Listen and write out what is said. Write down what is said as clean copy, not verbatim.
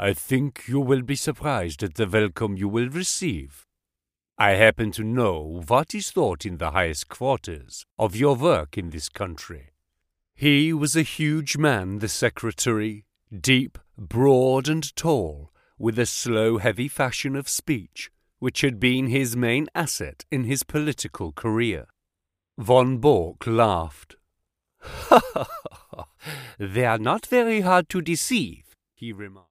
I think you will be surprised at the welcome you will receive. I happen to know what is thought in the highest quarters of your work in this country." He was a huge man, the secretary, deep, broad, and tall, with a slow, heavy fashion of speech, which had been his main asset in his political career. Von Bork laughed. "They are not very hard to deceive," he remarked.